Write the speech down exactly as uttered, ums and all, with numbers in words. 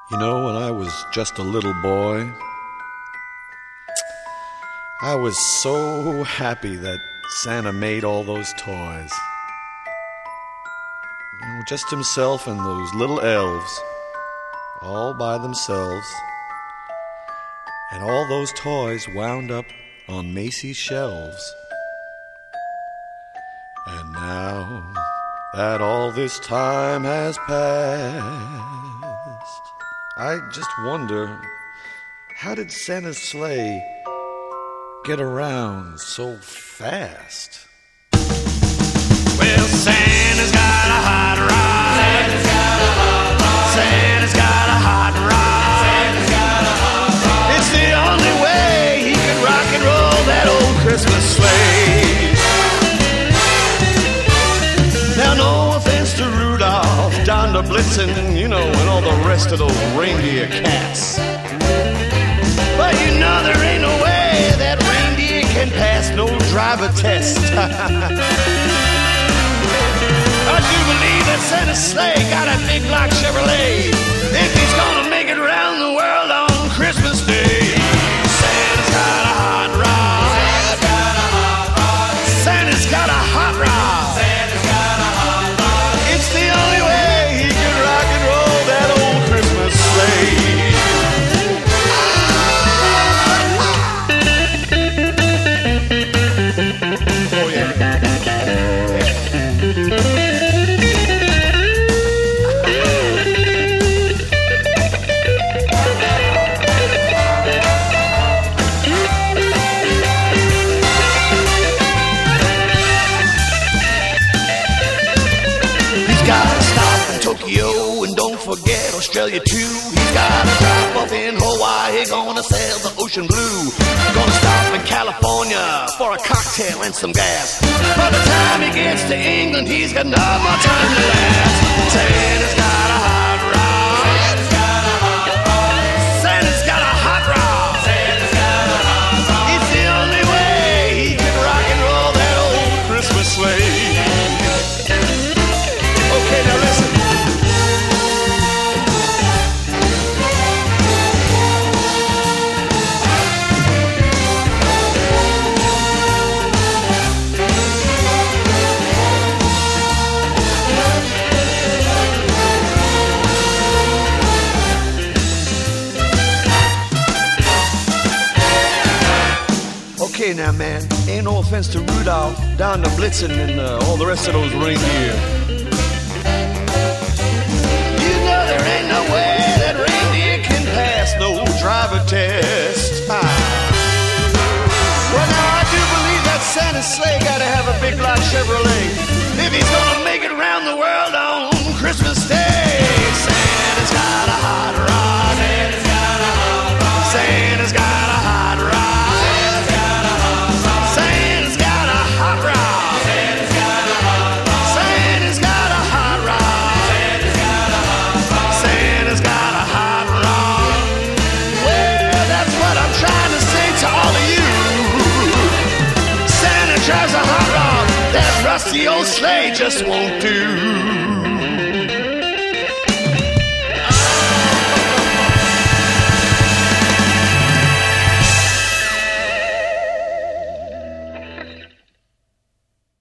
You know, when I was just a little boy, I was so happy that Santa made all those toys. You know, just himself and those little elves, all by themselves. And all those toys wound up on Macy's shelves. And now that all this time has passed, I just wonder, how did Santa's sleigh get around so fast? Well, Santa's got a hot rod. Santa's got a hot rod. Santa's got a hot rod. Santa's got a hot rod. It's the only way he can rock and roll that old Christmas sleigh. Now, no offense to Rudolph, Don the Blitzen, you know, and all the rest of those reindeer cats, but you know there ain't no way that reindeer can pass no driver test. I do believe that Santa's sleigh got a big block Chevrolet if he's gonna make it around the world on Christmas Day. Santa's got a hot rod. Santa's got a hot rod. Santa's got a hot rod. Santa's got a hot rod. It's the only way he can rock and roll that old Christmas sleigh. Oh yeah. Tokyo, and don't forget Australia too. He's got a drop off in Hawaii, gonna sail the ocean blue. Gonna stop in California for a cocktail and some gas. By the time he gets to England, he's got no more time to last. Santa's got a hot rod. Santa's got a hot rod. Santa's got a hot rod. Santa's got a hot rod. It's the only way he can rock and roll that old Christmas sleigh. Okay, now listen. Okay now, man, ain't no offense to Rudolph, Don the Blitzen, and uh, all the rest of those reindeer. You know there ain't no way that reindeer can pass no driver test. Ah. Well, now I do believe that Santa's sleigh gotta have a big block Chevrolet if he's gonna make it around the world on Christmas Day. Santa's got a hot rod. Santa's got a hot rod. Santa's got a hot rod. Drives a hot rod, that rusty old sleigh just won't do.